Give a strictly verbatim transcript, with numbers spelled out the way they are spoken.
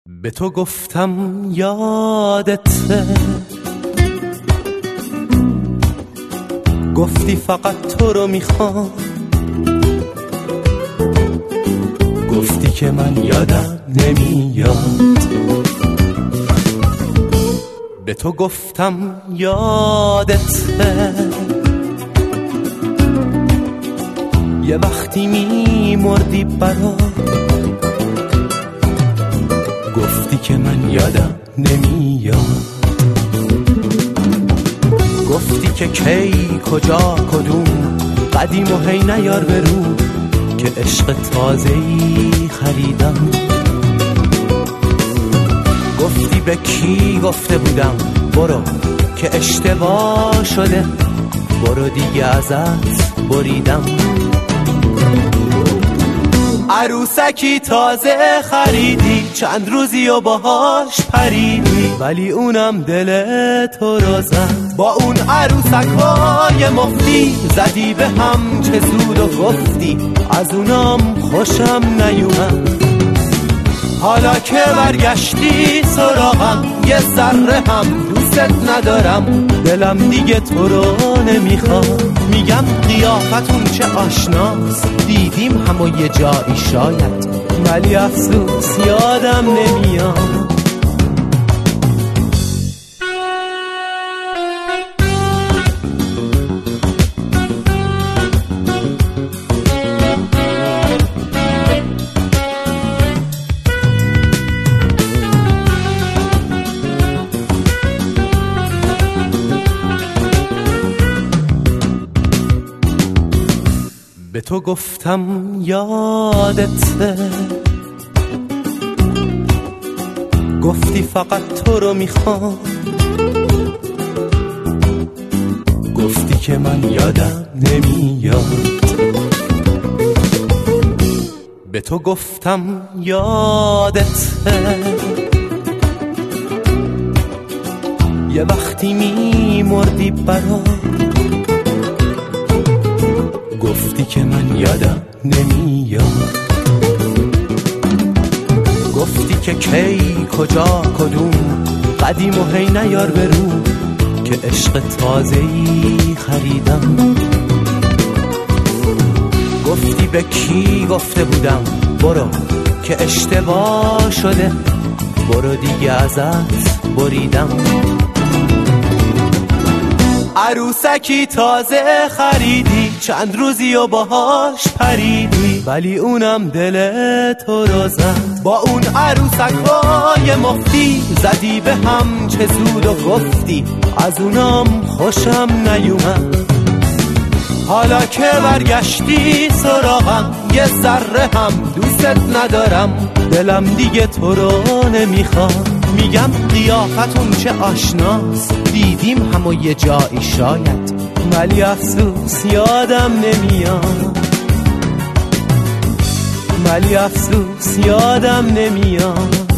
به تو گفتم یادته، گفتی فقط تو رو میخوام، گفتی که من یادم نمیاد. به تو گفتم یادته، یه وقتی میمردی برا، گفتی که من یادم نمیاد. گفتی که کی کجا کدوم قدیم و هی نیار برو، که عشق تازه‌ای خریدم. گفتی به کی گفته بودم برو، که اشتباه شده، برو دیگه ازت بریدم. عروسکی تازه خریدی، چند روزی و باهاش پریدی، ولی اونم دل تو رو زد. با اون عروسکای مفتی زدی به هم چه زود و گفتی از اونام خوشم نیومد. حالا که برگشتی سراغم، یه ذره هم دوست ندارم، دلم دیگه تو رو نمیخواد. میگم قیافتون چه آشناست، دیدیم همو یه جایی شاید، ولی افسوس یادم نمیاد. به تو گفتم یادته، گفتی فقط تو رو میخوام، گفتی که من یادم نمیاد. به تو گفتم یادته، یه وقتی میمردی برا، گفتی که من یادم نمیاد. گفتی که کی کجا کدوم قدیم و هی نیار برو، که عشق تازه‌ای خریدم. گفتی به کی گفته بودم برو، که اشتباه شده، برو دیگه ازت بریدم. عروسکی تازه خریدی، چند روزی و باهاش پریدی، ولی اونم دل تو رو زد. با اون عروسکای مفتی زدی به هم چه زود و گفتی از اونام خوشم نیومد. حالا که برگشتی سراغم، یه ذره هم دوست ندارم، دلم دیگه تو رو نمیخواد. میگم قیافتون چه آشناست، دیدیم همو یه جایی شاید، ولی افسوس یادم نمیاد، ولی افسوس یادم نمیاد.